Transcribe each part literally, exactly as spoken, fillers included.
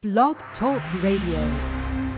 Blog Talk Radio.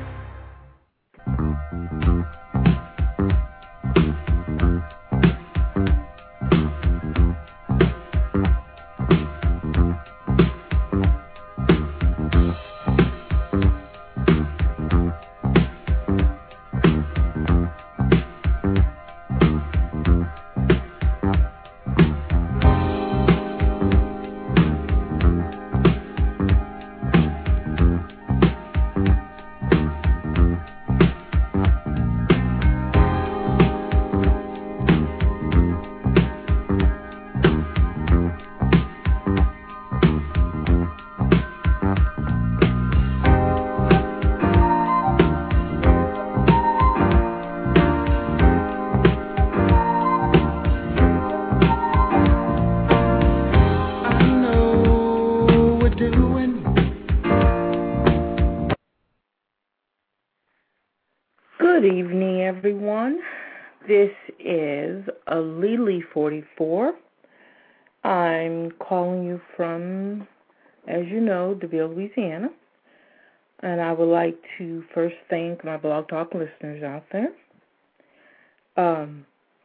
Good evening, everyone. This is a Lily forty-four. I'm calling you from, as you know, DeVille, Louisiana. And I would like to first thank my Blog Talk listeners out there. Um,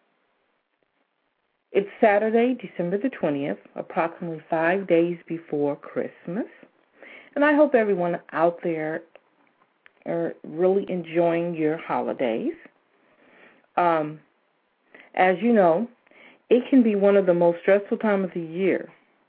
it's Saturday, December the twentieth, approximately five days before Christmas. And I hope everyone out there are really enjoying your holidays. Um, as you know, it can be one of the most stressful times of the year.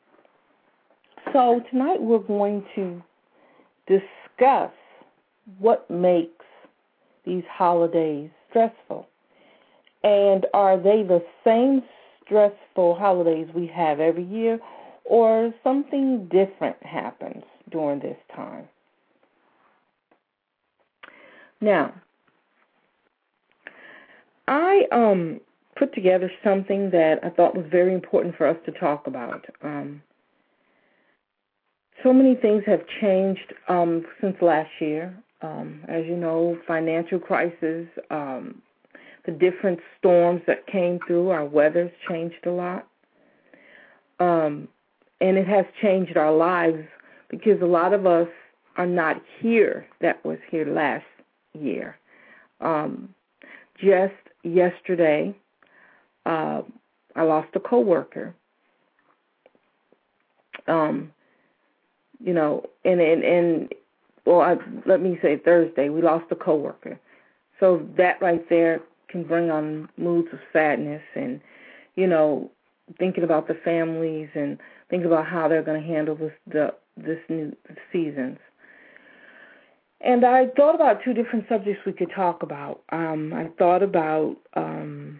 So tonight we're going to discuss what makes these holidays stressful. And are they the same stressful holidays we have every year, or something different happens during this time? Now, I um, put together something that I thought was very important for us to talk about. Um, so many things have changed um, since last year. Um, as you know, financial crisis, um, the different storms that came through, our weather's changed a lot. Um, and it has changed our lives because a lot of us are not here that was here last year. Um, just yesterday, uh, I lost a coworker. Um, you know, and and, and well, I, let me say Thursday, we lost a coworker. So that right there can bring on moods of sadness, and you know, thinking about the families and thinking about how they're going to handle this the this new seasons. And I thought about two different subjects we could talk about. Um, I thought about um,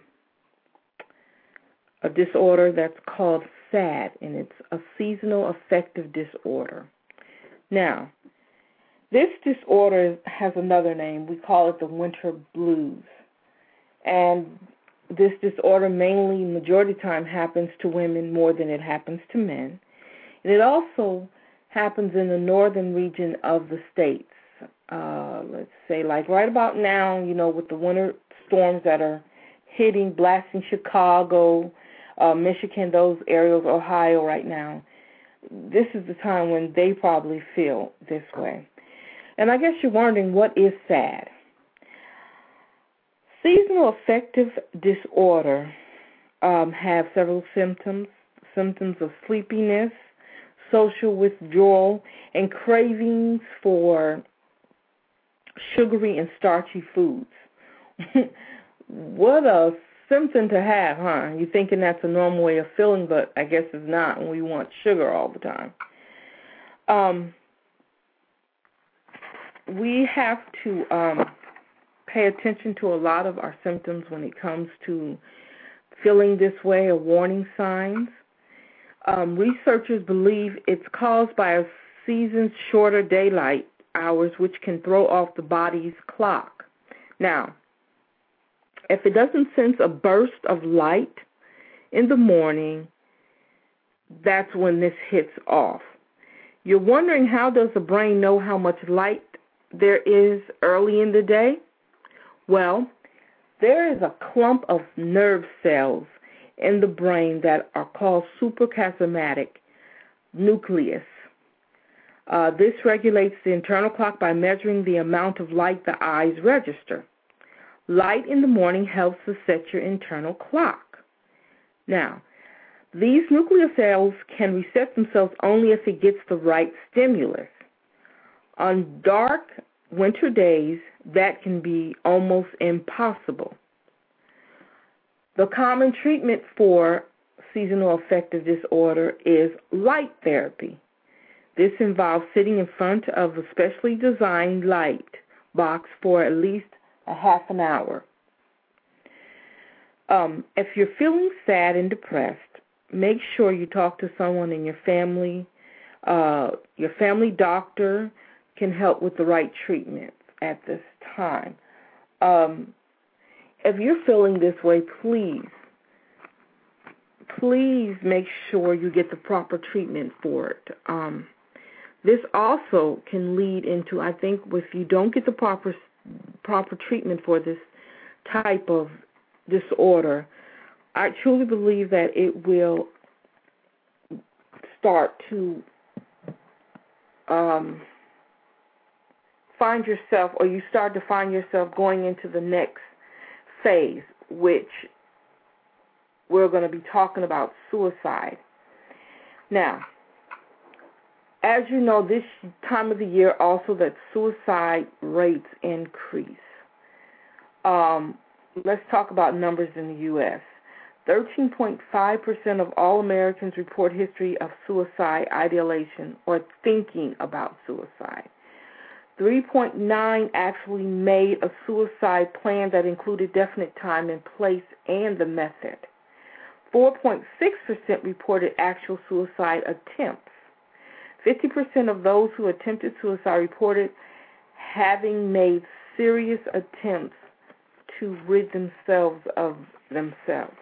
a disorder that's called SAD, and it's a seasonal affective disorder. Now, this disorder has another name. We call it the winter blues. And this disorder mainly, majority of the time, happens to women more than it happens to men. And it also happens in the northern region of the states. Uh, let's say, like right about now, you know, with the winter storms that are hitting, blasting Chicago, uh, Michigan, those areas, Ohio right now, this is the time when they probably feel this way. And I guess you're wondering, what is SAD? Seasonal affective disorder um, have several symptoms, symptoms of sleepiness, social withdrawal, and cravings for sugary and starchy foods. What a symptom to have, huh? You're thinking that's a normal way of feeling, but I guess it's not when we want sugar all the time. Um, we have to um, pay attention to a lot of our symptoms when it comes to feeling this way or warning signs. Um, researchers believe it's caused by a season's shorter daylight hours, which can throw off the body's clock. Now, if it doesn't sense a burst of light in the morning, that's when this hits off. You're wondering, how does the brain know how much light there is early in the day? Well, there is a clump of nerve cells in the brain that are called suprachiasmatic nucleus. Uh, this regulates the internal clock by measuring the amount of light the eyes register. Light in the morning helps to set your internal clock. Now, these nuclear cells can reset themselves only if it gets the right stimulus. On dark winter days, that can be almost impossible. The common treatment for seasonal affective disorder is light therapy. This involves sitting in front of a specially designed light box for at least a half an hour. Um, if you're feeling sad and depressed, make sure you talk to someone in your family. Uh, your family doctor can help with the right treatment at this time. Um, if you're feeling this way, please, please make sure you get the proper treatment for it. Um, this also can lead into, I think, if you don't get the proper proper treatment for this type of disorder, I truly believe that it will start to um, find yourself, or you start to find yourself going into the next phase, which we're going to be talking about suicide. Now, as you know, this time of the year also that suicide rates increase. Um, let's talk about numbers in the U S thirteen point five percent of all Americans report history of suicide ideation or thinking about suicide. three point nine actually made a suicide plan that included definite time and place and the method. four point six percent reported actual suicide attempts. fifty percent of those who attempted suicide reported having made serious attempts to rid themselves of themselves.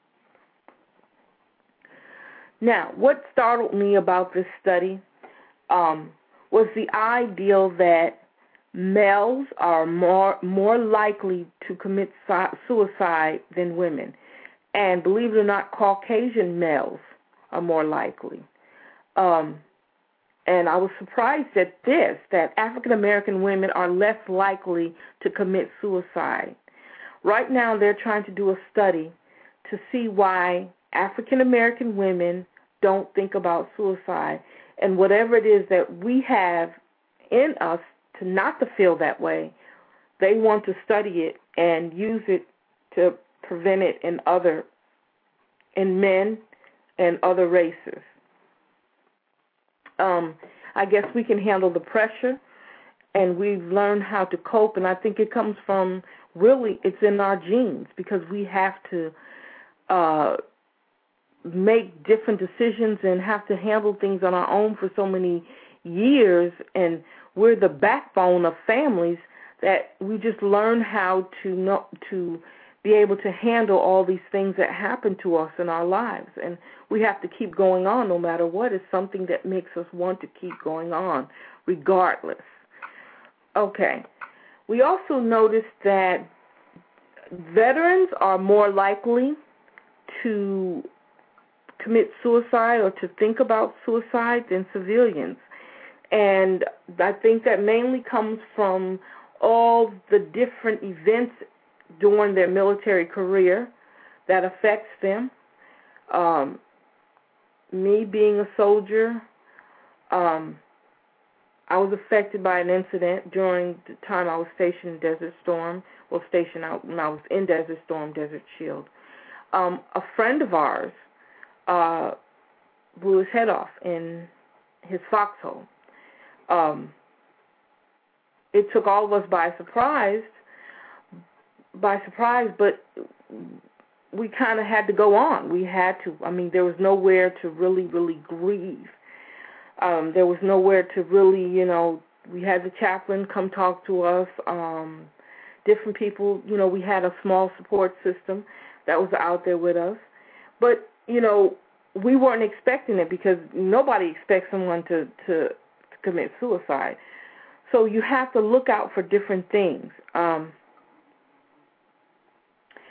Now, what startled me about this study um, was the idea that males are more more likely to commit suicide than women. And believe it or not, Caucasian males are more likely. Um, and I was surprised at this, that African American women are less likely to commit suicide. Right now they're trying to do a study to see why African American women don't think about suicide, and whatever it is that we have in us to not to feel that way, they want to study it and use it to prevent it in other, in men and other races. Um, I guess we can handle the pressure, and we've learned how to cope, and I think it comes from, really, it's in our genes, because we have to uh, make different decisions and have to handle things on our own for so many years, and we're the backbone of families that we just learn how to know, to be able to handle all these things that happen to us in our lives. And we have to keep going on no matter what. It's something that makes us want to keep going on regardless. Okay. We also noticed that veterans are more likely to commit suicide or to think about suicide than civilians. And I think that mainly comes from all the different events during their military career that affects them. Um, me being a soldier, um, I was affected by an incident during the time I was stationed in Desert Storm, well, stationed out when I was in Desert Storm, Desert Shield. Um, a friend of ours uh, blew his head off in his foxhole. Um, it took all of us by surprise, by surprise, but we kind of had to go on. We had to. I mean, there was nowhere to really, really grieve. Um, there was nowhere to really, you know, we had the chaplain come talk to us, um, different people, you know, we had a small support system that was out there with us. But, you know, we weren't expecting it because nobody expects someone to, to, to commit suicide. So you have to look out for different things. Um,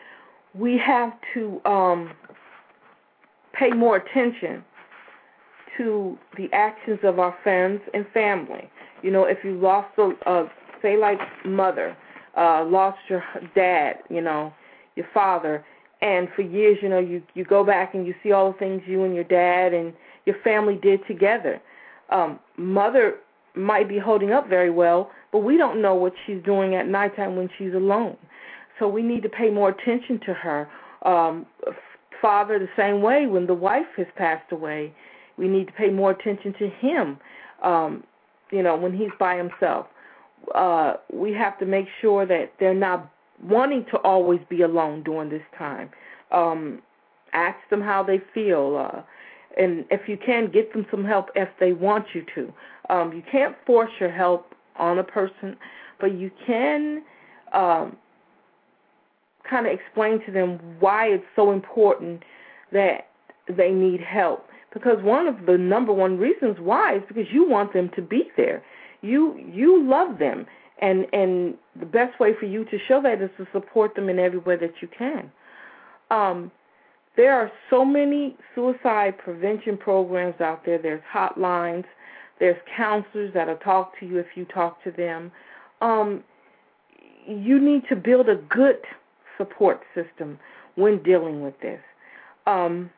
we have to um, pay more attention to the actions of our friends and family. You know, if you lost a, uh, say like mother, uh, lost your dad, you know, your father, and for years, you know, you, you go back and you see all the things you and your dad and your family did together. Um, mother might be holding up very well, but we don't know what she's doing at nighttime when she's alone. So we need to pay more attention to her. Um, father, the same way, when the wife has passed away, we need to pay more attention to him, um, you know, when he's by himself. Uh, we have to make sure that they're not wanting to always be alone during this time. Um, ask them how they feel, uh, and if you can, get them some help if they want you to. Um, you can't force your help on a person, but you can um, kind of explain to them why it's so important that they need help. Because one of the number one reasons why is because you want them to be there. You you love them, and and the best way for you to show that is to support them in every way that you can. Um, there are so many suicide prevention programs out there. There's hotlines. There's counselors that'll talk to you if you talk to them. Um, you need to build a good support system when dealing with this. Um,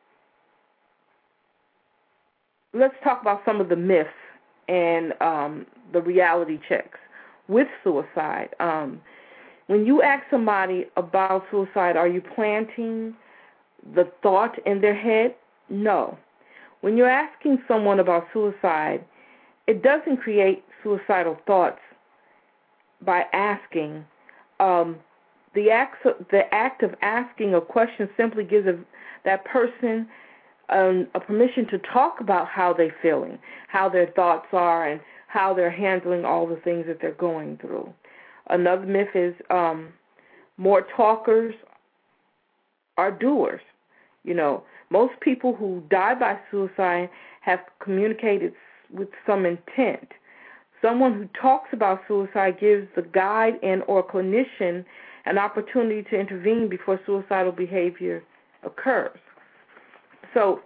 let's talk about some of the myths and um, the reality checks with suicide. Um, when you ask somebody about suicide, are you planting the thought in their head? No. When you're asking someone about suicide, it doesn't create suicidal thoughts by asking. Um, the, act, the act of asking a question simply gives a, that person Um, a permission to talk about how they're feeling, how their thoughts are, and how they're handling all the things that they're going through. Another myth is um, more talkers are doers. You know, most people who die by suicide have communicated with some intent. Someone who talks about suicide gives the guide and or clinician an opportunity to intervene before suicidal behavior occurs. So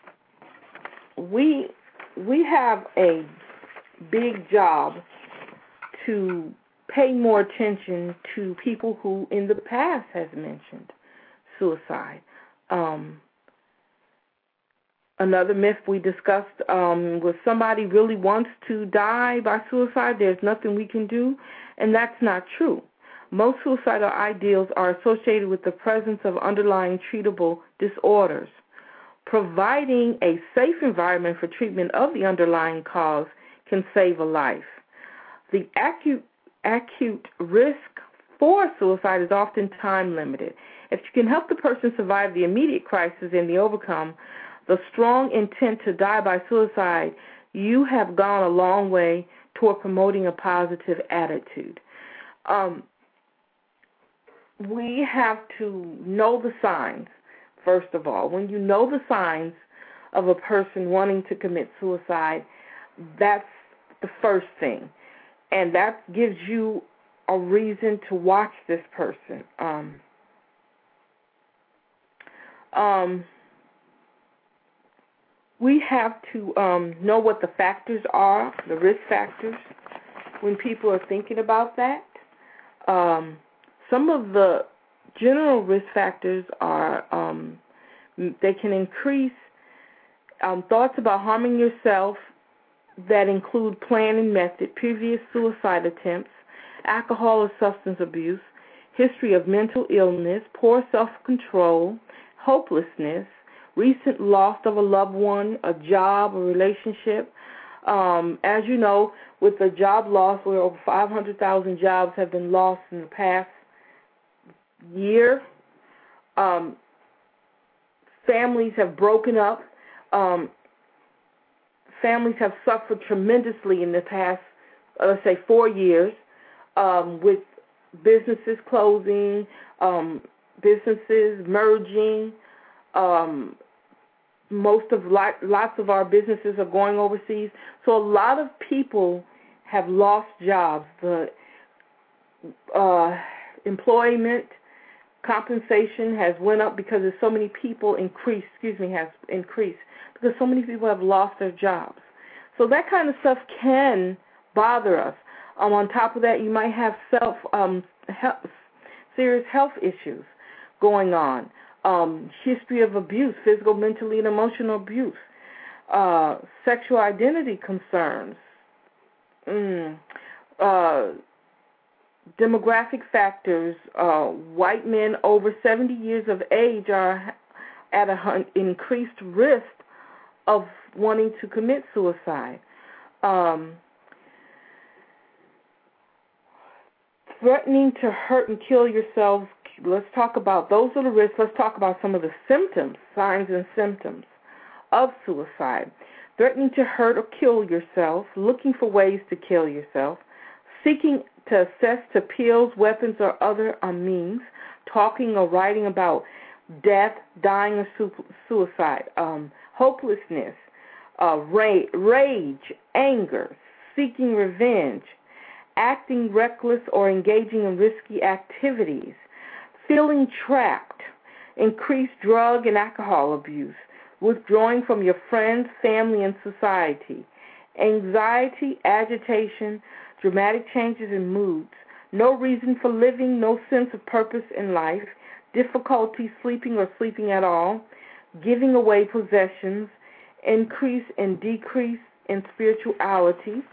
we we have a big job to pay more attention to people who in the past has mentioned suicide. Um, another myth we discussed um, was somebody really wants to die by suicide, there's nothing we can do, and that's not true. Most suicidal ideals are associated with the presence of underlying treatable disorders. Providing a safe environment for treatment of the underlying cause can save a life. The acute, acute risk for suicide is often time limited. If you can help the person survive the immediate crisis and the overcome the strong intent to die by suicide, you have gone a long way toward promoting a positive attitude. Um, we have to know the signs. First of all, when you know the signs of a person wanting to commit suicide, that's the first thing. And that gives you a reason to watch this person. Um, um, we have to um, know what the factors are, the risk factors, when people are thinking about that. Um, some of the general risk factors are um, they can increase um, thoughts about harming yourself that include plan and method, previous suicide attempts, alcohol or substance abuse, history of mental illness, poor self-control, hopelessness, recent loss of a loved one, a job, a relationship. Um, as you know, with the job loss, where over five hundred thousand jobs have been lost in the past year. Um, families have broken up. Um, families have suffered tremendously in the past, uh, let's say, four years um, with businesses closing, um, businesses merging. Um, most of lot, lots of our businesses are going overseas. So a lot of people have lost jobs. The uh, employment Compensation has went up because there's so many people increased, excuse me, has increased because so many people have lost their jobs. So that kind of stuff can bother us. Um, on top of that, you might have self um, health, serious health issues going on, um, history of abuse, physical, mentally, and emotional abuse, uh, sexual identity concerns, mm, uh, demographic factors. Uh, white men over seventy years of age are at an increased risk of wanting to commit suicide. Um, threatening to hurt and kill yourself. Let's talk about those are the risks. Let's talk about some of the symptoms, signs and symptoms of suicide. Threatening to hurt or kill yourself, looking for ways to kill yourself, seeking to access to pills, weapons, or other means, talking or writing about death, dying, or su- suicide, um, hopelessness, uh, ra- rage, anger, seeking revenge, acting reckless or engaging in risky activities, feeling trapped, increased drug and alcohol abuse, withdrawing from your friends, family, and society, anxiety, agitation, dramatic changes in moods, no reason for living, no sense of purpose in life, difficulty sleeping or sleeping at all, giving away possessions, increase and decrease in spirituality.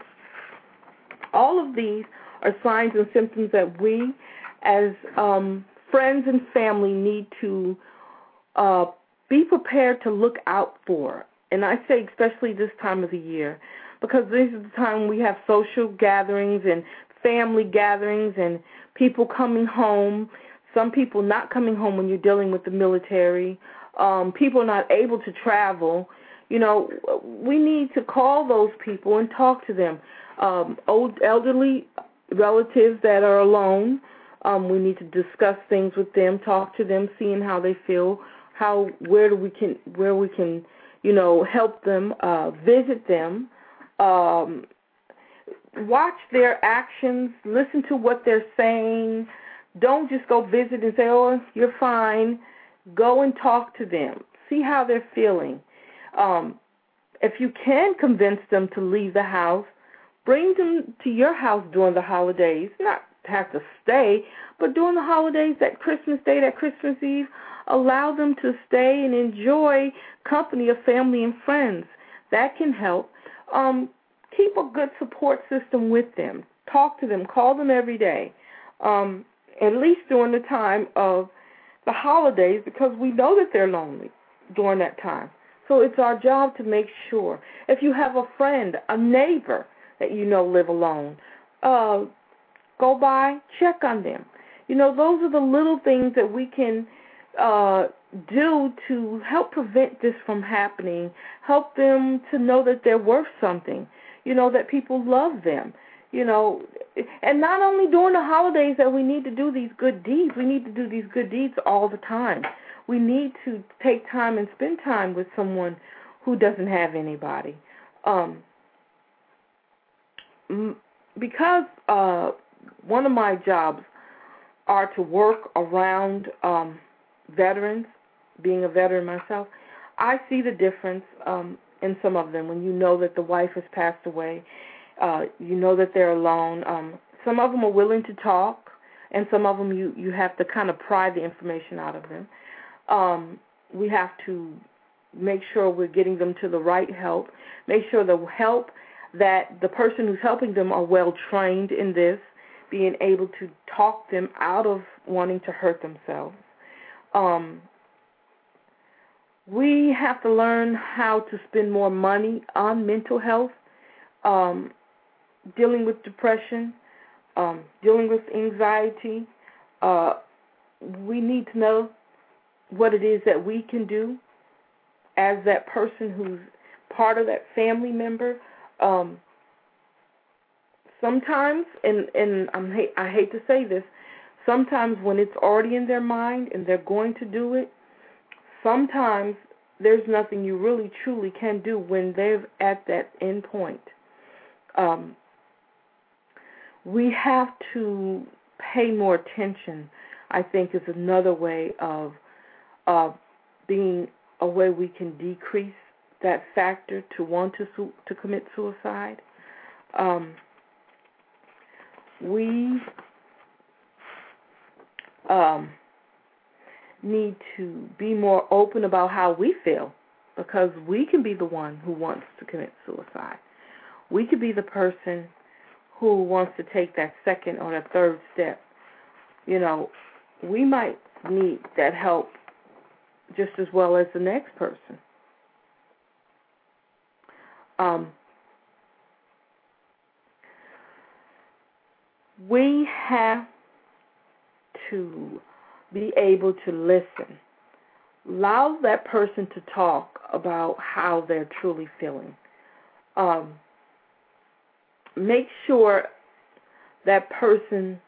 All of these are signs and symptoms that we as um, friends and family need to uh, be prepared to look out for. And I say especially this time of the year, because this is the time we have social gatherings and family gatherings and people coming home, some people not coming home when you're dealing with the military, um, people not able to travel. You know, we need to call those people and talk to them. Um, old elderly relatives that are alone, um, we need to discuss things with them, talk to them, seeing how they feel, how where do we can where we can, you know, help them, uh, visit them, um, watch their actions, listen to what they're saying. Don't just go visit and say, "Oh, you're fine." Go and talk to them, see how they're feeling. Um, if you can convince them to leave the house, bring them to your house during the holidays. Not have to stay, but during the holidays, that Christmas Day, that Christmas Eve, allow them to stay and enjoy company of family and friends. That can help. Um, keep a good support system with them. Talk to them. Call them every day, um, at least during the time of the holidays, because we know that they're lonely during that time. So it's our job to make sure. If you have a friend, a neighbor that you know live alone, uh, go by, check on them. You know, those are the little things that we can uh, do to help prevent this from happening, help them to know that they're worth something, you know, that people love them, you know. And not only during the holidays that we need to do these good deeds, we need to do these good deeds all the time. We need to take time and spend time with someone who doesn't have anybody. Um, because uh, one of my jobs are to work around um, veterans, being a veteran myself, I see the difference um, in some of them. When you know that the wife has passed away, uh, you know that they're alone. Um, some of them are willing to talk, and some of them you, you have to kind of pry the information out of them. Um, we have to make sure we're getting them to the right help, make sure the help that the person who's helping them are well trained in this, being able to talk them out of wanting to hurt themselves. Um, we have to learn how to spend more money on mental health, um, dealing with depression, um, dealing with anxiety. Uh, we need to know what it is that we can do as that person who's part of that family member. Um, sometimes, and, and I'm, I hate to say this, sometimes when it's already in their mind and they're going to do it, sometimes there's nothing you really truly can do when they're at that end point. Um, we have to pay more attention I think is another way of uh, being a way we can decrease that factor to want to su- to commit suicide. Um, we um, need to be more open about how we feel, because we can be the one who wants to commit suicide. We could be the person who wants to take that second or that third step. You know, we might need that help just as well as the next person. Um, we have to be able to listen. Allow that person to talk about how they're truly feeling. Um, make sure that person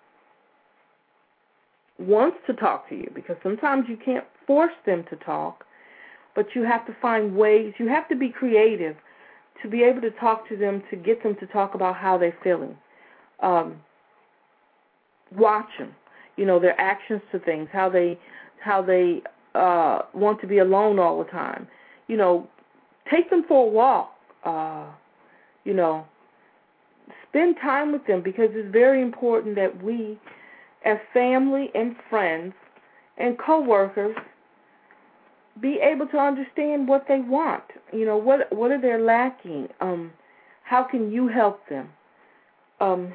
wants to talk to you, because sometimes you can't force them to talk, but you have to find ways. You have to be creative to be able to talk to them, to get them to talk about how they're feeling. Um, watch them, you know, their actions to things, how they how they uh, want to be alone all the time. You know, take them for a walk. Uh, you know, spend time with them, because it's very important that we, as family and friends and coworkers, be able to understand what they want. You know, what what are they lacking? Um, how can you help them? Um,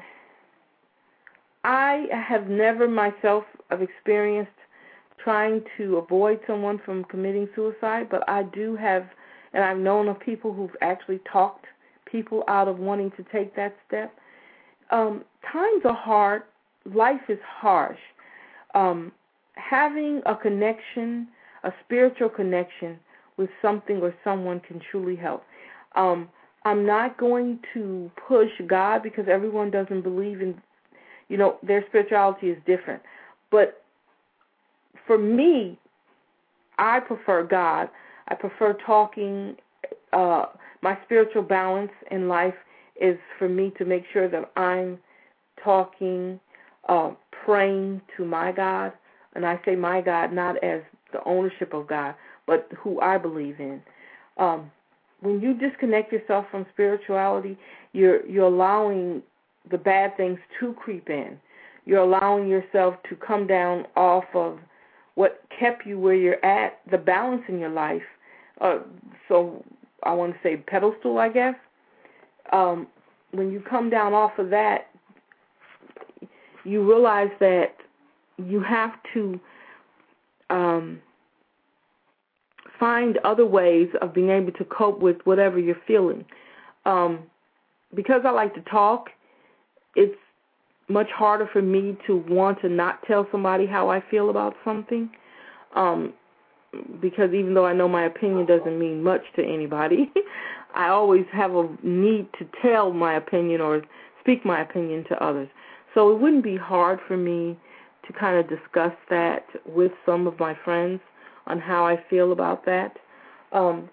I have never myself have experienced trying to avoid someone from committing suicide, but I do have, and I've known of people who've actually talked people out of wanting to take that step. Um, times are hard. Life is harsh. Um, having a connection, a spiritual connection with something or someone can truly help. Um, I'm not going to push God, because everyone doesn't believe in, you know, their spirituality is different. But for me, I prefer God. I prefer talking. Uh, my spiritual balance in life is for me to make sure that I'm talking, uh, praying to my God. And I say my God not as the ownership of God, but who I believe in. Um, when you disconnect yourself from spirituality, you're you're allowing the bad things to creep in. You're allowing yourself to come down off of what kept you where you're at, the balance in your life. Uh, so I want to say pedestal, I guess. Um, when you come down off of that, you realize that you have to um, find other ways of being able to cope with whatever you're feeling. Um, because I like to talk, it's much harder for me to want to not tell somebody how I feel about something, um, because even though I know my opinion doesn't mean much to anybody, I always have a need to tell my opinion or speak my opinion to others. So it wouldn't be hard for me to kind of discuss that with some of my friends on how I feel about that. Um,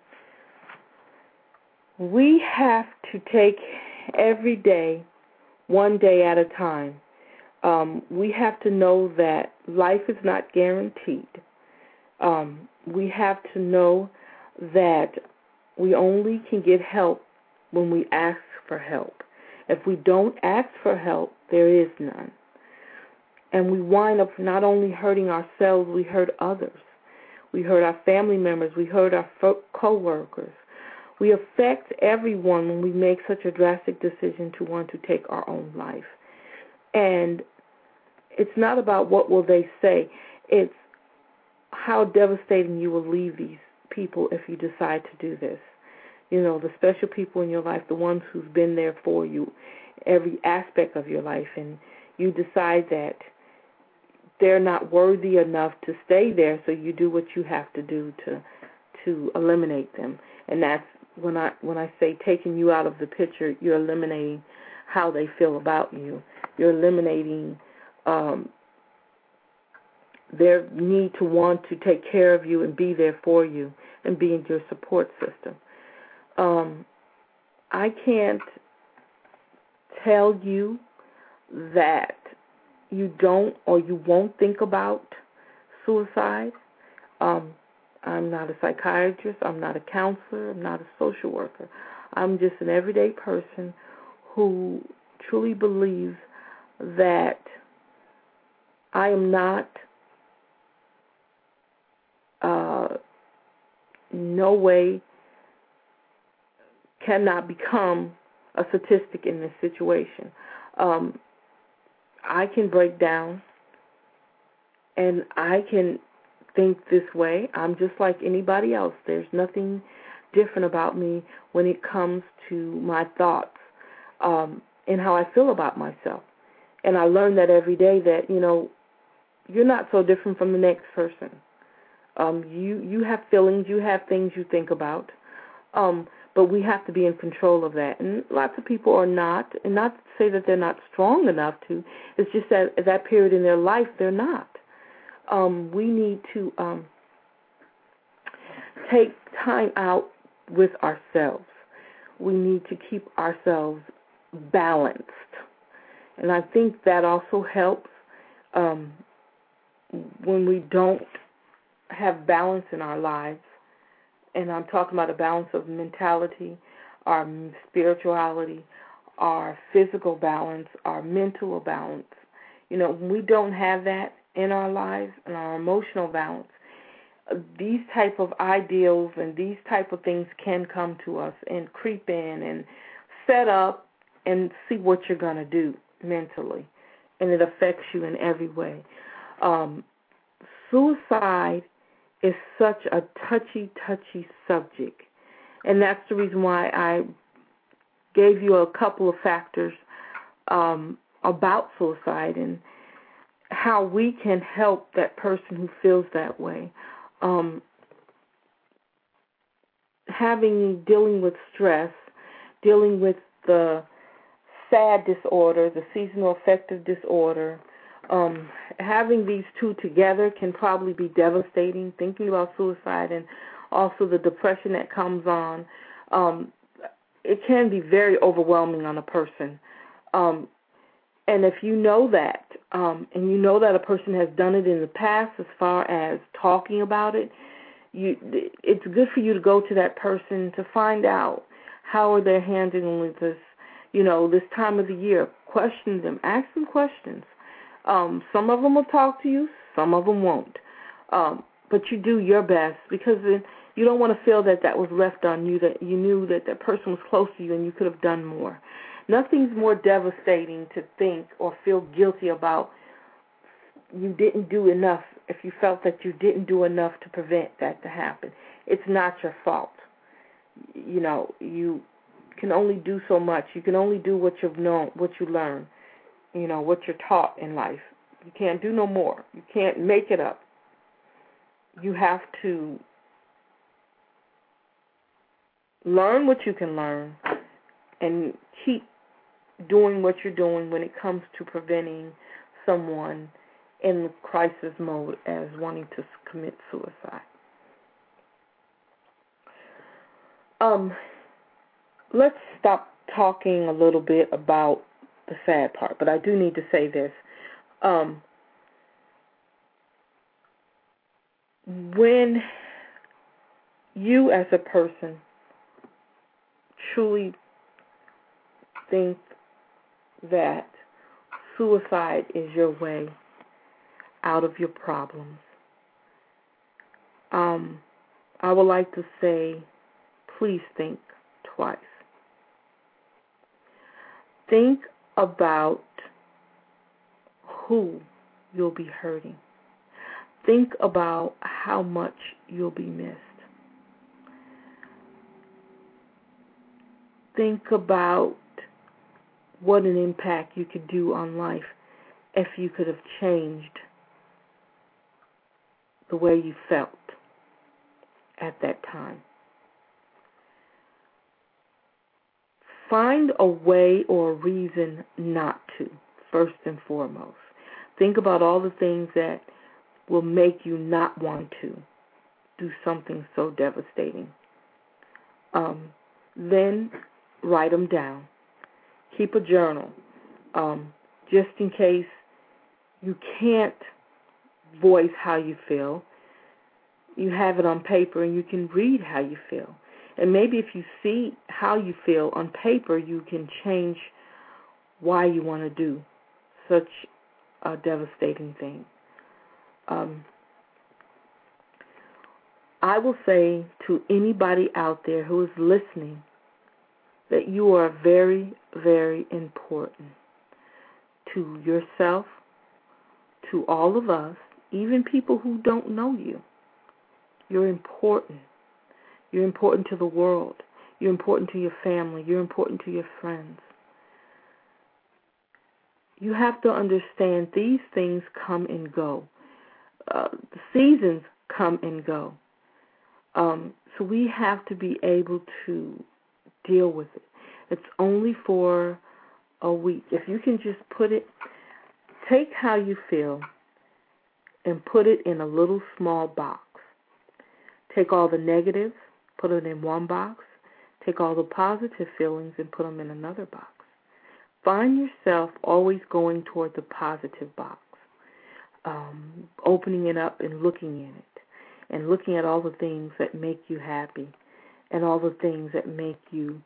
we have to take every day one day at a time. Um, we have to know that life is not guaranteed. Um, we have to know that we only can get help when we ask for help. If we don't ask for help, there is none. And we wind up not only hurting ourselves, we hurt others. We hurt our family members. We hurt our co-workers. We affect everyone when we make such a drastic decision to want to take our own life. And it's not about what will they say. It's how devastating you will leave these people if you decide to do this. You know, the special people in your life, the ones who've been there for you, every aspect of your life, and you decide that they're not worthy enough to stay there, so you do what you have to do to to eliminate them. And that's when I when I say taking you out of the picture, you're eliminating how they feel about you. You're eliminating um, their need to want to take care of you and be there for you and be in your support system. Um, I can't tell you that you don't or you won't think about suicide. Um, I'm not a psychiatrist. I'm not a counselor. I'm not a social worker. I'm just an everyday person who truly believes that I am not uh, no way cannot become a statistic in this situation. Um, I can break down and I can think this way. I'm just like anybody else. There's nothing different about me when it comes to my thoughts um, and how I feel about myself. And I learn that every day that, you know, you're not so different from the next person. Um, you, you have feelings, you have things you think about, um, but we have to be in control of that. And lots of people are not, and not to say that they're not strong enough to, it's just that at that period in their life, they're not. Um, we need to um, take time out with ourselves. We need to keep ourselves balanced. And I think that also helps um, when we don't have balance in our lives. And I'm talking about a balance of mentality, our spirituality, our physical balance, our mental balance. You know, when we don't have that in our lives and our emotional balance, these type of ideals and these type of things can come to us and creep in and set up and see what you're going to do mentally. And it affects you in every way. Um, suicide is such a touchy, touchy subject. And that's the reason why I gave you a couple of factors um, about suicide and how we can help that person who feels that way. Um, having, dealing with stress, dealing with the SAD disorder, the seasonal affective disorder, um, having these two together can probably be devastating, thinking about suicide and also the depression that comes on. Um, it can be very overwhelming on a person. Um, and if you know that, um, and you know that a person has done it in the past as far as talking about it, you, it's good for you to go to that person to find out how are they handling this, you know, this time of the year. Question them. Ask them questions. Um, some of them will talk to you. Some of them won't. Um, but you do your best because you don't want to feel that that was left on you, that you knew that that person was close to you and you could have done more. Nothing's more devastating to think or feel guilty about you didn't do enough if you felt that you didn't do enough to prevent that to happen. It's not your fault. You know, you can only do so much. You can only do what you've known, what you learn, you know, what you're taught in life. You can't do no more. You can't make it up. You have to learn what you can learn and keep doing what you're doing when it comes to preventing someone in crisis mode as wanting to commit suicide. Um, let's stop talking a little bit about the sad part, but I do need to say this. Um, when you as a person truly think that suicide is your way out of your problems, um, I would like to say, please think twice. Think about who you'll be hurting. Think about how much you'll be missed. Think about what an impact you could do on life if you could have changed the way you felt at that time. Find a way or a reason not to, first and foremost. Think about all the things that will make you not want to do something so devastating. Um, then write them down. Keep a journal, um, just in case you can't voice how you feel. You have it on paper and you can read how you feel. And maybe if you see how you feel on paper, you can change why you want to do such a devastating thing. Um, I will say to anybody out there who is listening that you are very, very important to yourself, to all of us, even people who don't know you. You're important. You're important to the world. You're important to your family. You're important to your friends. You have to understand these things come and go. Uh, the seasons come and go. Um, so we have to be able to deal with it. It's only for a week. If you can just put it, take how you feel and put it in a little small box. Take all the negatives, put it in one box. Take all the positive feelings and put them in another box. Find yourself always going toward the positive box, um, opening it up and looking in it, and looking at all the things that make you happy and all the things that make you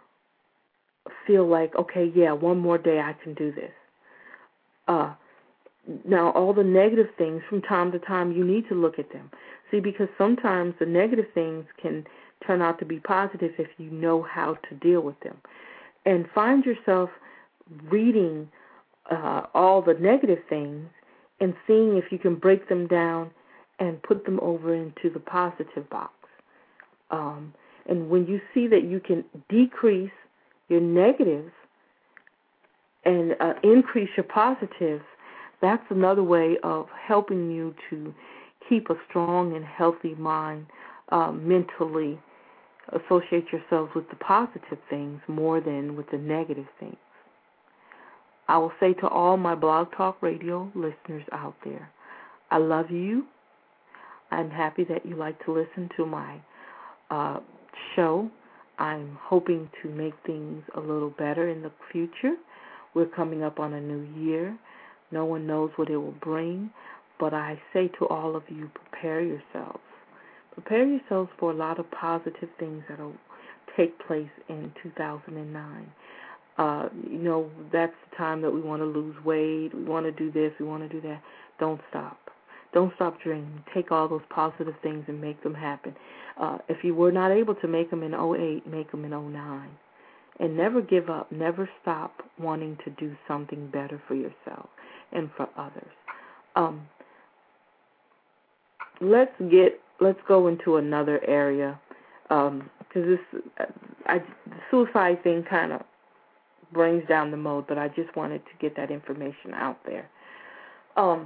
feel like, okay, yeah, one more day I can do this. Uh, now, all the negative things, from time to time, you need to look at them. See, because sometimes the negative things can turn out to be positive if you know how to deal with them. And find yourself reading uh, all the negative things and seeing if you can break them down and put them over into the positive box. Um, and when you see that you can decrease your negatives and uh, increase your positives, that's another way of helping you to keep a strong and healthy mind, uh, mentally associate yourselves with the positive things more than with the negative things. I will say to all my Blog Talk Radio listeners out there, I love you. I'm happy that you like to listen to my uh, show. I'm hoping to make things a little better in the future. We're coming up on a new year. No one knows what it will bring, but I say to all of you, prepare yourselves. Prepare yourselves for a lot of positive things that will take place in two thousand nine. Uh, you know, that's the time that we want to lose weight, we want to do this, we want to do that. Don't stop. Don't stop dreaming. Take all those positive things and make them happen. Uh, if you were not able to make them in oh eight, make them in oh nine. And never give up. Never stop wanting to do something better for yourself and for others. Um, let's get let's go into another area because um, this I, the suicide thing kind of brings down the mode, but I just wanted to get that information out there. Um,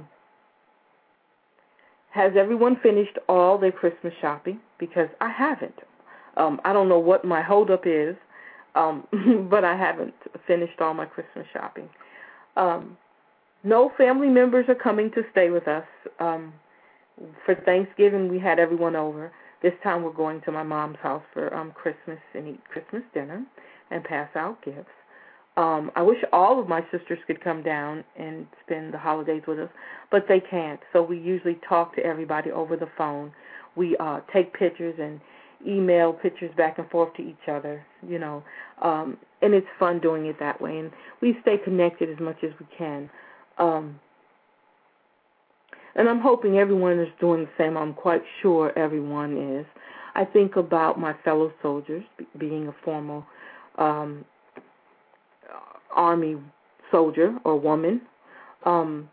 has everyone finished all their Christmas shopping? Because I haven't. Um, I don't know what my holdup is, um, but I haven't finished all my Christmas shopping. Um, no family members are coming to stay with us. Um, for Thanksgiving, we had everyone over. This time we're going to my mom's house for um, Christmas and eat Christmas dinner and pass out gifts. Um, I wish all of my sisters could come down and spend the holidays with us, but they can't. So we usually talk to everybody over the phone. We uh, take pictures and email pictures back and forth to each other, you know, um, and it's fun doing it that way. And we stay connected as much as we can. Um, and I'm hoping everyone is doing the same. I'm quite sure everyone is. I think about my fellow soldiers, being a former um Army soldier or woman. Um,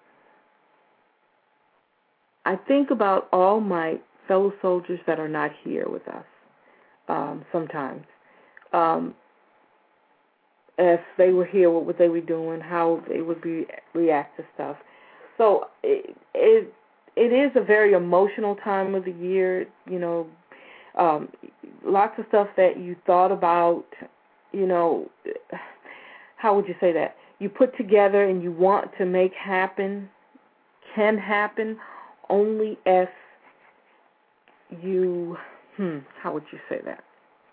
I think about all my fellow soldiers that are not here with us um, sometimes. Um, if they were here, what would they be doing, how they would be react to stuff. So it, it, it is a very emotional time of the year, you know, um, lots of stuff that you thought about, you know, how would you say that? You put together and you want to make happen, can happen, only if you, hmm, how would you say that?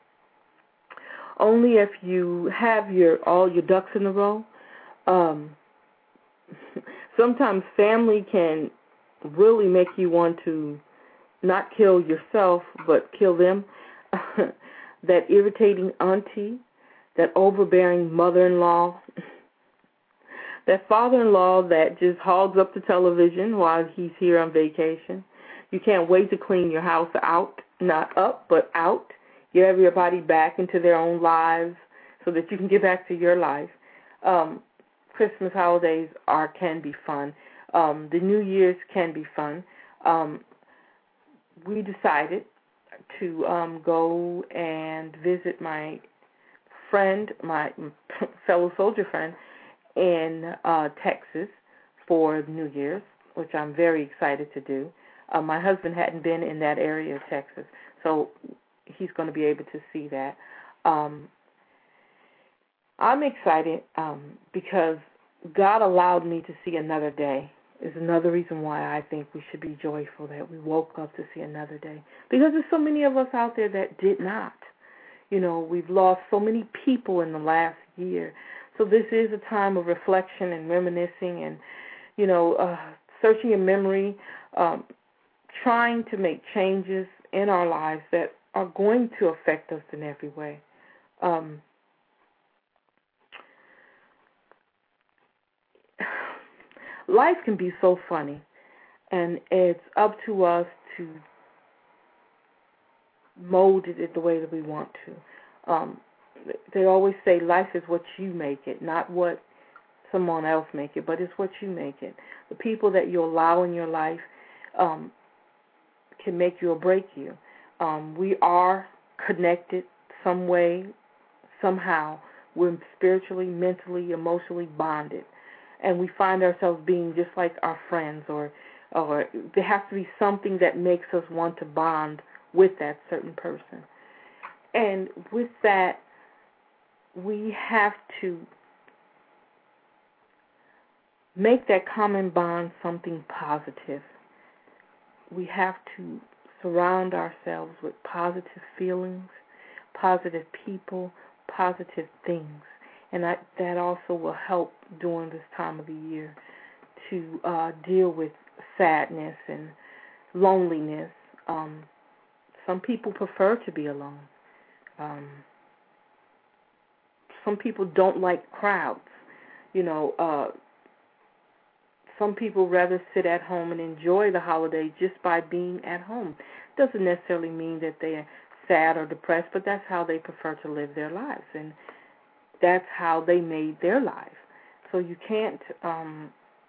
Only if you have your all your ducks in a row. Um, Sometimes family can really make you want to not kill yourself, but kill them. That irritating auntie, that overbearing mother-in-law, that father-in-law that just hogs up the television while he's here on vacation. You can't wait to clean your house out, not up, but out. Get everybody back into their own lives so that you can get back to your life. Um, Christmas holidays are can be fun. Um, the New Year's can be fun. Um, we decided to um, go and visit my friend, my fellow soldier friend, in uh, Texas for New Year's, which I'm very excited to do. Uh, my husband hadn't been in that area of Texas, so he's going to be able to see that. Um, I'm excited um, because God allowed me to see another day. Is another reason why I think we should be joyful that we woke up to see another day. Because there's so many of us out there that did not. You know, we've lost so many people in the last year. So this is a time of reflection and reminiscing and, you know, uh, searching your memory, um, trying to make changes in our lives that are going to affect us in every way. Um, life can be so funny, and it's up to us to mold it the way that we want to. Um, they always say life is what you make it, not what someone else make it, but it's what you make it. The people that you allow in your life um, can make you or break you. Um, we are connected some way, somehow. We're spiritually, mentally, emotionally bonded. And we find ourselves being just like our friends, or or there has to be something that makes us want to bond with that certain person. And with that, we have to make that common bond something positive. We have to surround ourselves with positive feelings, positive people, positive things. And that, that also will help during this time of the year to uh, deal with sadness and loneliness. Um, some people prefer to be alone. Um, some people don't like crowds. You know, uh, some people rather sit at home and enjoy the holiday just by being at home. Doesn't necessarily mean that they're sad or depressed, but that's how they prefer to live their lives. And that's how they made their life. So you can't um,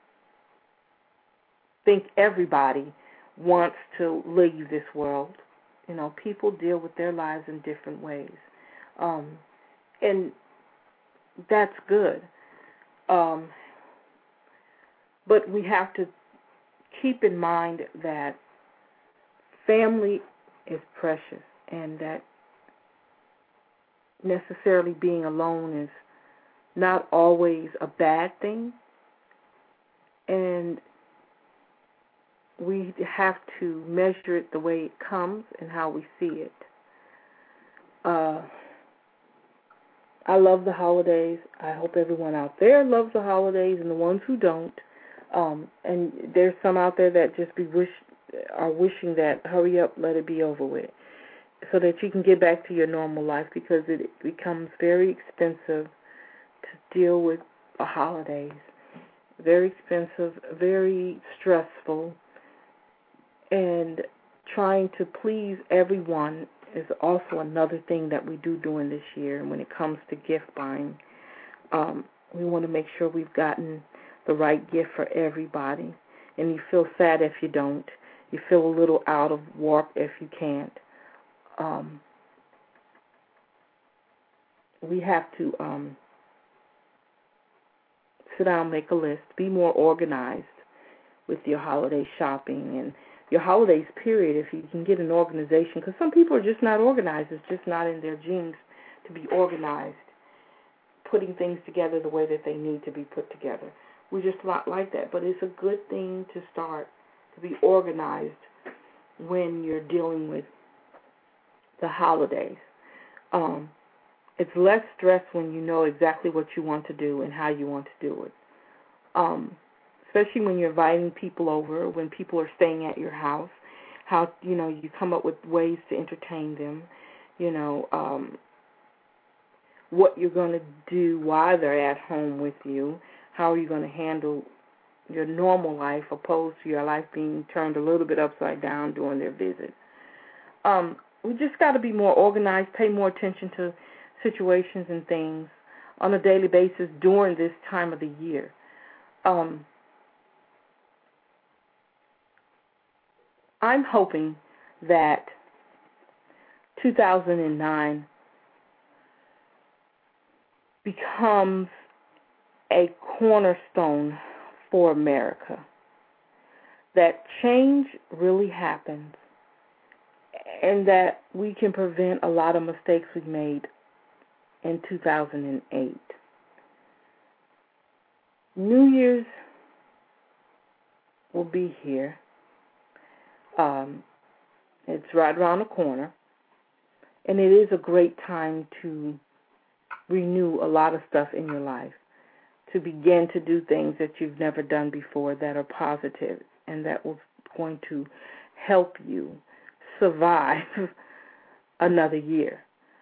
think everybody wants to leave this world. You know, people deal with their lives in different ways. Um, and that's good. Um, but we have to keep in mind that family is precious, and that necessarily being alone is not always a bad thing, and we have to measure it the way it comes and how we see it. Uh, I love the holidays. I hope everyone out there loves the holidays, and the ones who don't. Um, and there's some out there that just be wish are wishing that hurry up, let it be over with, so that you can get back to your normal life, because it becomes very expensive to deal with the holidays. Very expensive, very stressful, and trying to please everyone is also another thing that we do during this year. And when it comes to gift buying, um, we want to make sure we've gotten the right gift for everybody. And you feel sad if you don't. You feel a little out of warp if you can't. Um, we have to um, sit down, make a list, be more organized with your holiday shopping and your holidays, period, if you can get an organization. Because some people are just not organized. It's just not in their genes to be organized, putting things together the way that they need to be put together. We're just not like that. But it's a good thing to start, to be organized when you're dealing with the holidays. Um, it's less stress when you know exactly what you want to do and how you want to do it. Um, especially when you're inviting people over, when people are staying at your house, how, you know, you come up with ways to entertain them, you know, um, what you're going to do while they're at home with you, how are you going to handle your normal life opposed to your life being turned a little bit upside down during their visit. Um, we just got to be more organized, pay more attention to situations and things on a daily basis during this time of the year. Um, I'm hoping that two thousand nine becomes a cornerstone for America, that change really happens, and that we can prevent a lot of mistakes we made in two thousand eight. New Year's will be here. Um, it's right around the corner, and it is a great time to renew a lot of stuff in your life, to begin to do things that you've never done before that are positive and that will going to help you survive another year.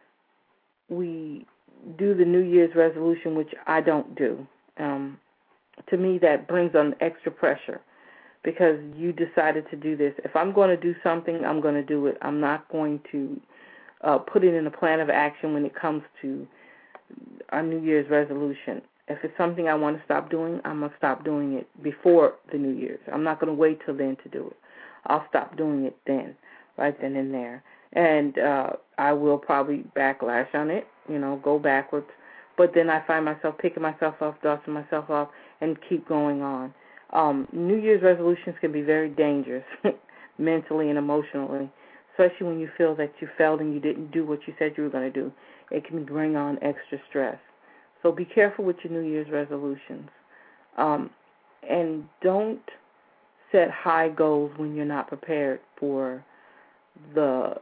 We do the New Year's resolution, which I don't do. Um, to me, that brings on extra pressure because you decided to do this. If I'm going to do something, I'm going to do it. I'm not going to uh, put it in a plan of action when it comes to our New Year's resolution. If it's something I want to stop doing, I'm going to stop doing it before the New Year's. I'm not going to wait till then to do it. I'll stop doing it then, right then and there. And uh, I will probably backlash on it, you know, go backwards. But then I find myself picking myself up, dusting myself off, and keep going on. Um, New Year's resolutions can be very dangerous mentally and emotionally, especially when you feel that you failed and you didn't do what you said you were going to do. It can bring on extra stress. So be careful with your New Year's resolutions. Um, and don't set high goals when you're not prepared for the,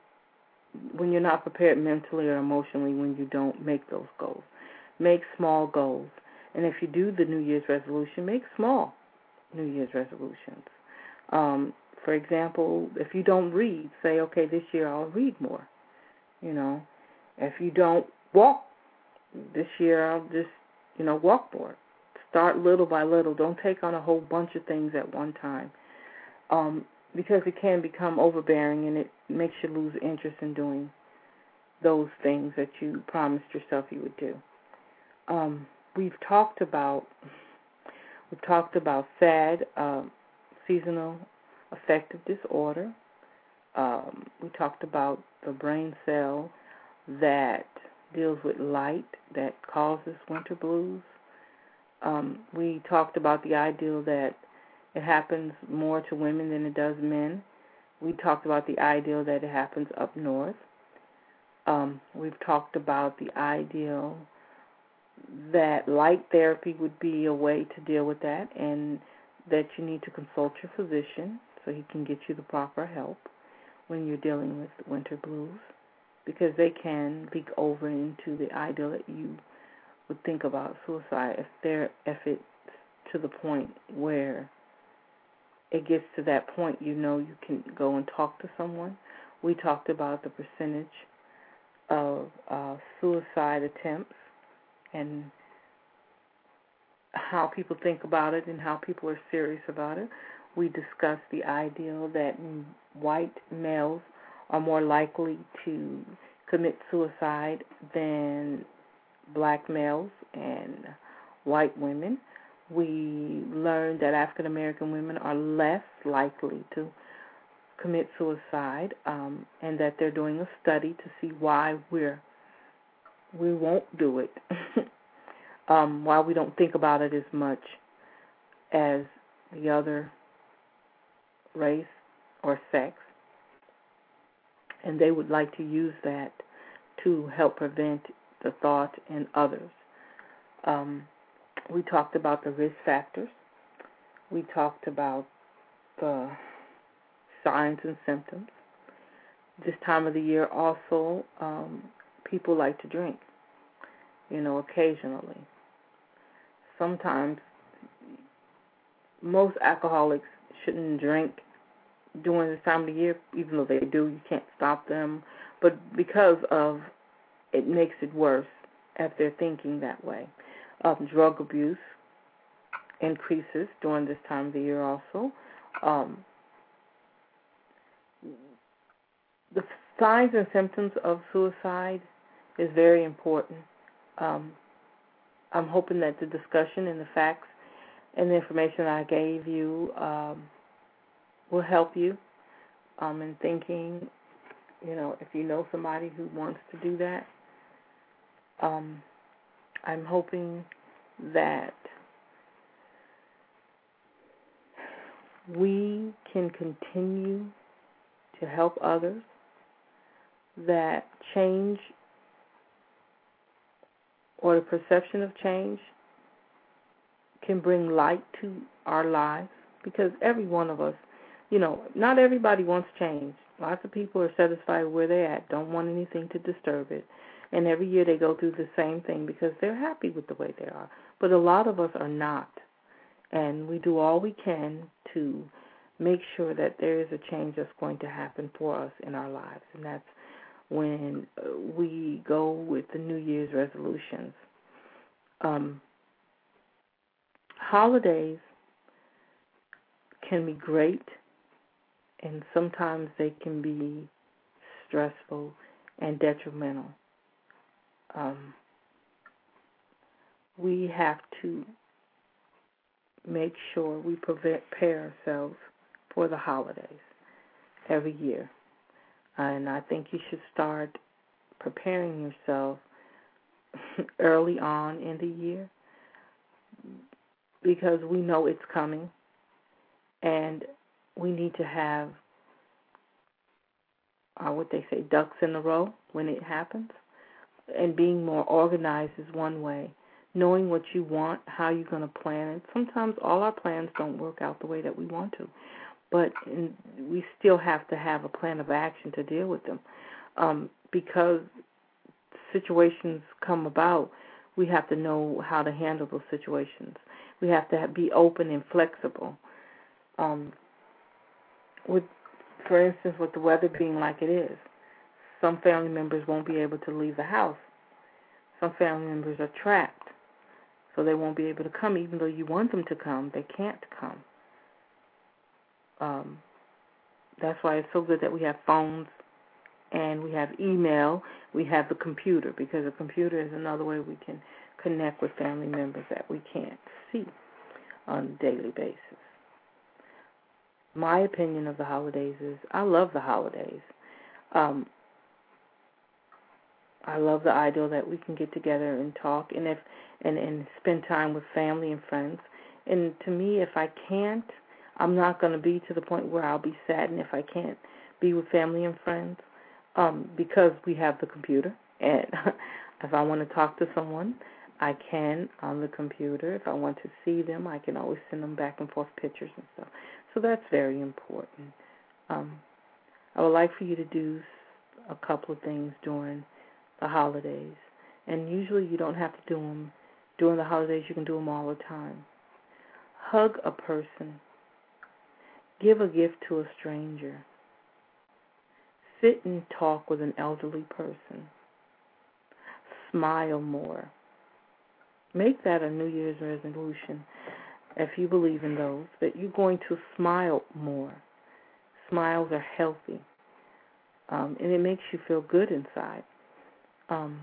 when you're not prepared mentally or emotionally when you don't make those goals. Make small goals. And if you do the New Year's resolution, make small New Year's resolutions. Um, for example, if you don't read, say, okay, this year I'll read more. You know, if you don't walk, this year I'll just, you know, walk more. Start little by little. Don't take on a whole bunch of things at one time, um, because it can become overbearing and it makes you lose interest in doing those things that you promised yourself you would do. Um, we've talked about we've talked about SAD, uh, seasonal affective disorder. Um, we talked about the brain cell that deals with light that causes winter blues. Um, we talked about the ideal that it happens more to women than it does men. We talked about the ideal that it happens up north. Um, we've talked about the ideal that light therapy would be a way to deal with that, and that you need to consult your physician so he can get you the proper help when you're dealing with winter blues, because they can leak over into the ideal that you would think about suicide if they're if it's to the point where it gets to that point, you know, you can go and talk to someone. We talked about the percentage of uh, suicide attempts and how people think about it and how people are serious about it. We discussed the ideal that white males are more likely to commit suicide than black males and white women. We learned that African American women are less likely to commit suicide, um, and that they're doing a study to see why we're we won't do it, um, why we don't think about it as much as the other race or sex, and they would like to use that to help prevent the thought in others. Um, we talked about the risk factors. We talked about the signs and symptoms. This time of the year also, um, people like to drink, you know, occasionally. Sometimes most alcoholics shouldn't drink during this time of the year, even though they do. You can't stop them. But because of it makes it worse if they're thinking that way. Um, drug abuse increases during this time of the year also. Um, the signs and symptoms of suicide is very important. Um, I'm hoping that the discussion and the facts and the information I gave you um, will help you um, in thinking, you know, if you know somebody who wants to do that. Um, I'm hoping that we can continue to help others, that change or the perception of change can bring light to our lives, because every one of us, you know, not everybody wants change. Lots of people are satisfied where they're at, don't want anything to disturb it. And every year they go through the same thing because they're happy with the way they are. But a lot of us are not. And we do all we can to make sure that there is a change that's going to happen for us in our lives. And that's when we go with the New Year's resolutions. Um, holidays can be great, and sometimes they can be stressful and detrimental. Um, we have to make sure we prepare ourselves for the holidays every year. And I think you should start preparing yourself early on in the year, because we know it's coming, and we need to have, uh, what they say, ducks in a row when it happens. And being more organized is one way. Knowing what you want, how you're going to plan it. Sometimes all our plans don't work out the way that we want to, but in, we still have to have a plan of action to deal with them. Um, because situations come about, we have to know how to handle those situations. We have to have, be open and flexible. Um, with, for instance, with the weather being like it is, some family members won't be able to leave the house. Some family members are trapped, so they won't be able to come. Even though you want them to come, they can't come. Um, that's why it's so good that we have phones and we have email, we have the computer, because a computer is another way we can connect with family members that we can't see on a daily basis. My opinion of the holidays is I love the holidays. Um, I love the ideal that we can get together and talk and if and, and spend time with family and friends. And to me, if I can't, I'm not going to be to the point where I'll be saddened if I can't be with family and friends, um, because we have the computer. And if I want to talk to someone, I can on the computer. If I want to see them, I can always send them back and forth pictures and stuff. So that's very important. Um, I would like for you to do a couple of things during the holidays. And usually you don't have to do them during the holidays. You can do them all the time. Hug a person. Give a gift to a stranger. Sit and talk with an elderly person. Smile more. Make that a New Year's resolution, if you believe in those, that you're going to smile more. Smiles are healthy, um, and it makes you feel good inside. Um,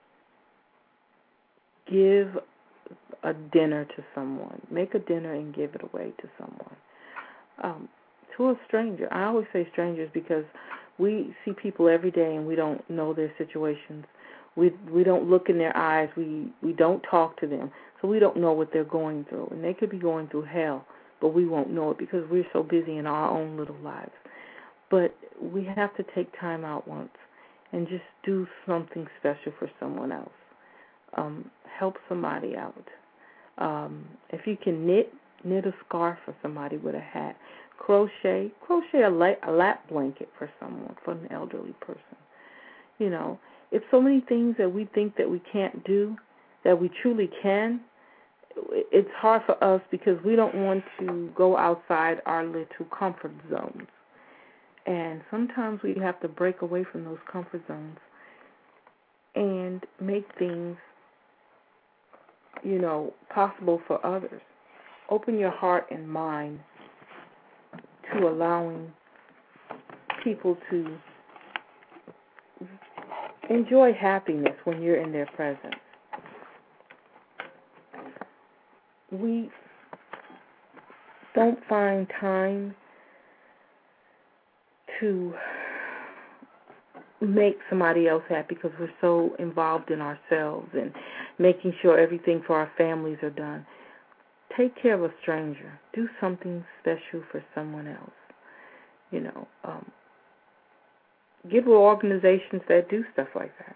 give a dinner to someone. Make a dinner and give it away to someone. Um, to a stranger. I always say strangers because we see people every day and we don't know their situations. We we don't look in their eyes. We, we don't talk to them. So we don't know what they're going through. And they could be going through hell, but we won't know it because we're so busy in our own little lives. But we have to take time out once and just do something special for someone else. Um, help somebody out. Um, if you can knit, knit a scarf for somebody with a hat. Crochet, crochet a, la- a lap blanket for someone, for an elderly person. You know, it's so many things that we think that we can't do, that we truly can. it's hard for us because we don't want to go outside our little comfort zones. And sometimes we have to break away from those comfort zones and make things, you know, possible for others. Open your heart and mind to allowing people to enjoy happiness when you're in their presence. We don't find time to make somebody else happy because we're so involved in ourselves and making sure everything for our families are done. Take care of a stranger. Do something special for someone else. You know, um, get with organizations that do stuff like that.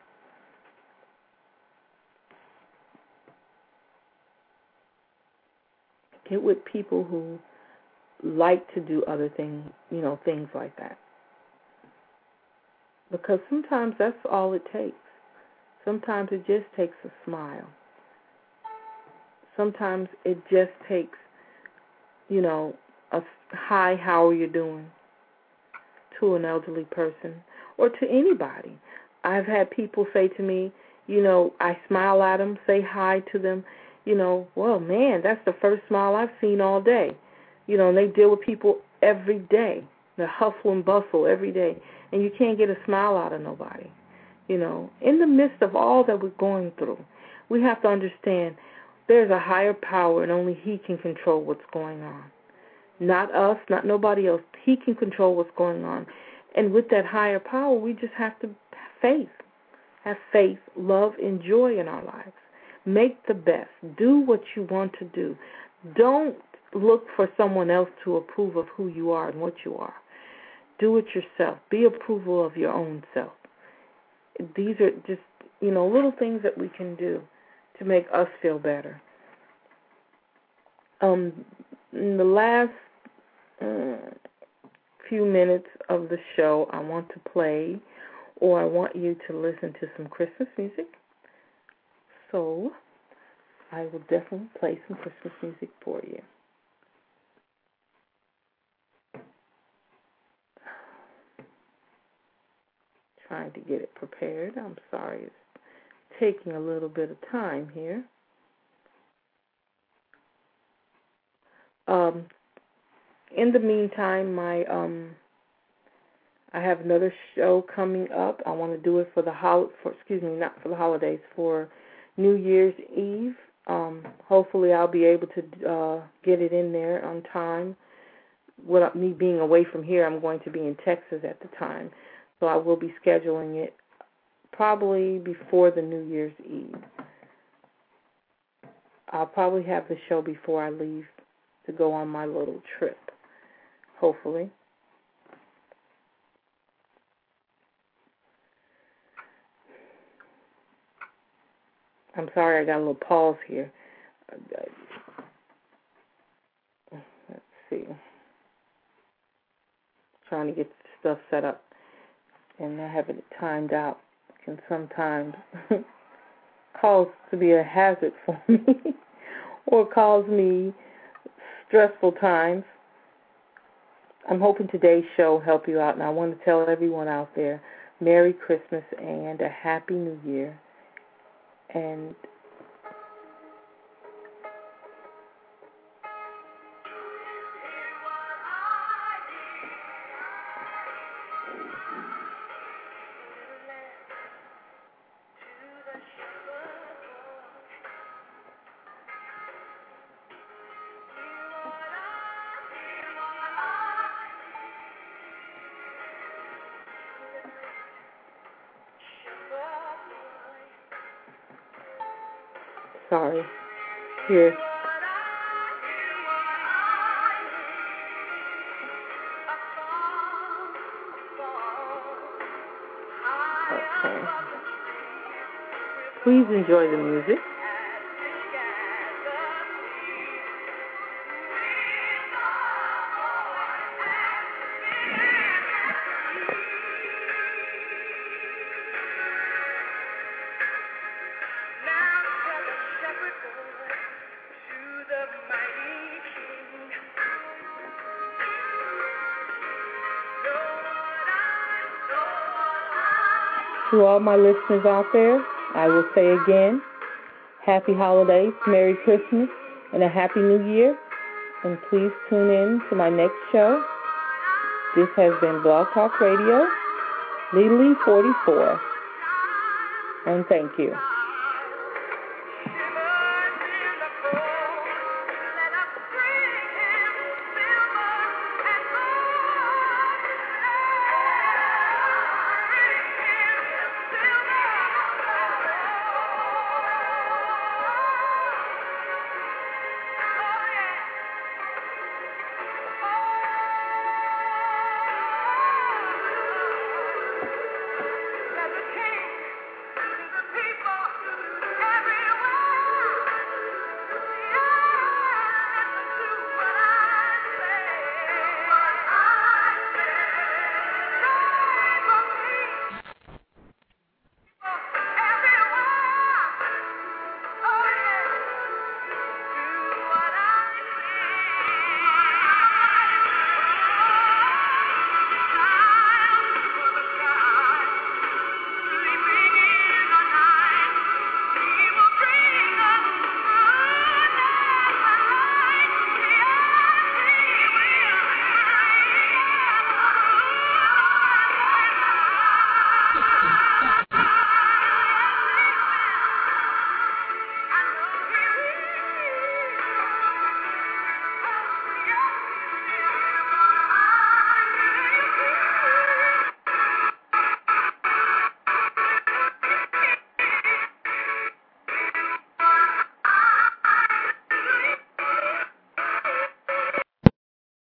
Get with people who like to do other things, you know, things like that. Because sometimes that's all it takes. Sometimes it just takes a smile. Sometimes it just takes, you know, a hi, how are you doing, to an elderly person or to anybody. I've had people say to me, you know, I smile at them, say hi to them, you know, well, man, that's the first smile I've seen all day. You know, and they deal with people every day, the hustle and bustle every day, and you can't get a smile out of nobody. You know, in the midst of all that we're going through, we have to understand there's a higher power and only He can control what's going on. Not us, not nobody else. He can control what's going on. And with that higher power, we just have to have faith. Have faith, love, and joy in our lives. Make the best. Do what you want to do. Don't look for someone else to approve of who you are and what you are. Do it yourself. Be approval of your own self. These are just, you know, little things that we can do to make us feel better. Um, in the last uh, few minutes of the show, I want to play, or I want you to listen to some Christmas music. So I will definitely play some Christmas music for you. Trying to get it prepared. I'm sorry, it's taking a little bit of time here. Um, in the meantime, my um, I have another show coming up. I want to do it for the hol- for excuse me, not for the holidays, for New Year's Eve. Um, hopefully, I'll be able to uh, get it in there on time. Without me being away from here, I'm going to be in Texas at the time, so I will be scheduling it probably before the New Year's Eve. I'll probably have the show before I leave to go on my little trip, hopefully. I'm sorry, I got a little pause here. Let's see. Trying to get stuff set up and not having it timed out can sometimes cause to be a hazard for me or cause me stressful times. I'm hoping today's show will help you out, and I want to tell everyone out there, Merry Christmas and a Happy New Year. And sorry, here. Okay. Please enjoy the music. To all my listeners out there, I will say again, happy holidays, Merry Christmas, and a Happy New Year. And please tune in to my next show. This has been Blog Talk Radio, Lee Lee forty-four. And thank you.